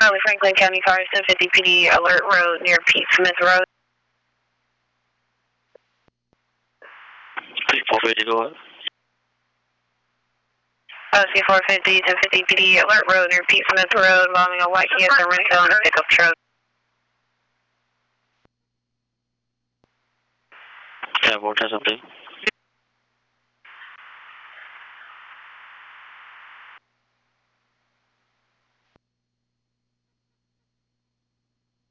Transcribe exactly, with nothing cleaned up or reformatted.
Charlie Franklin County Cars ten fifty P D Alert Road near Pete Smith Road. C four fifty, go ahead. Uh, C four fifty, ten fifty P D Alert Road near Pete Smith Road, involving a white Kia Sorento and a pickup truck. Yeah, what has something?